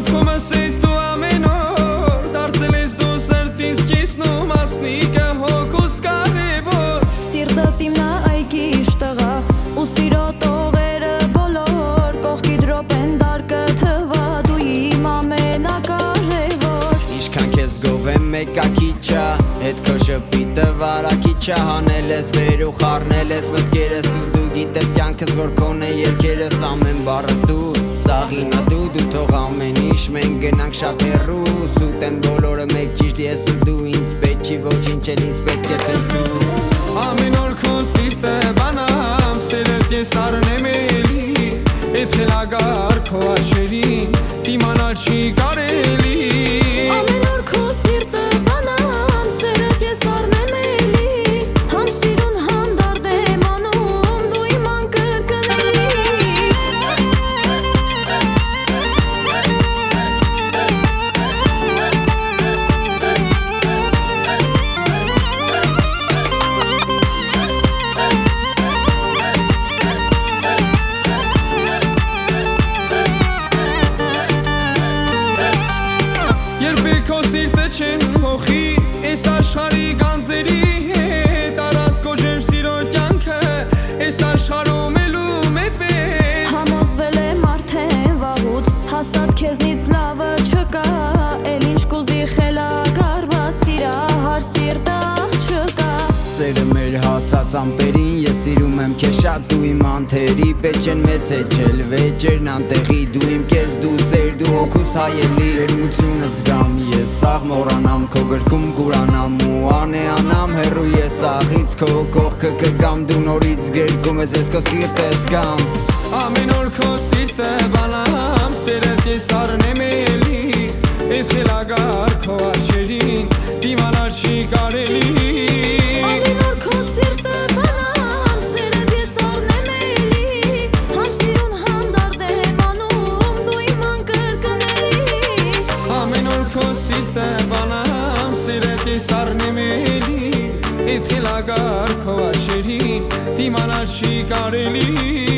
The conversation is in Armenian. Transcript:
Մտքումս ես դու ամեն օր, դարձել ես դու սրտիս կիսնում, ասնիկը հոգուս կարևոր։ Սիրտդ իմնա այգիշ տղա, ու սիրո տողերը բոլոր, կողքի դրոպեն դարկը թվա, դու իմ ամենակարևոր։ Ինչքան քեզ գովեմ մեկակիչա, հետ քո շպիտը վարակիչա, հանել ես վեր ու խառնել ես մտքերս ու դու գիտես կյանքս որ քոն է երկերս, ամեն բառս դու, սաղինա դու թող ամեն ինչ մենք գնանք շատ հեռու, սուտ են բոլորը մեկ ճիշտ ես ու դու, ինձ պետք չի ոչինչ էլ ինձ պետք ես ես դու։ Ամեն օր քո սիրտը բանամ, սերդ ես առնեմ էլի, էդ խելագար քո աչերին, դիմանալ չի կարելի։ Ամեն օր քո սիրտը բանամ, սերդ ես առնեմ էլի, համ սիրուն համ դարդ եմ անում, դու իմ անկրկնելի։ Երբեք քո սիրտը չեն հոխի, ես աշխարհի գանձերի հետ, առանց քո ջերմ սիրո կյանքը, ես աշխարհում ելում է վեր։ Համոզվել եմ արդեն վաղուց, հաստատ քեզնից լավը չկա, էլ ինչ կուզի խելագարված, սիրահար սիրտ աղջկա։ Սերը մեր հասած ամպերին, ես սիրում եմ քեզ շատ, դու իմ անթերի պես չեն մեզ հեչել, վեճերն անտեղի, դու իմ կես, դու սեր, դու հոգուս հայելի, երմությունը զգամ ես, սաղ մորանամ, քո գրկում կուրանամ ու անեանամ, հեռու ես աղից, քո կողքը կգամ, դու նորից գրկում ես, ես քո սիրտը զգամ։ Ամեն օր քո սիրտը բանամ, սերդ ես առնեմ էլի, էդ խելագար քո աչերին, դիմանալ չի կարելի։ Ամեն օր քո սիրտը բանամ, սերդ ես առնեմ էլի, համ սիրուն համ դարդ եմ անում, դու իմ անկրկնելի։ Ամեն օր քո սիրտը բանամ, սերդ ես առնեմ էլի, էդ խելագար քո աչերին, դիմանալ չի կարելի։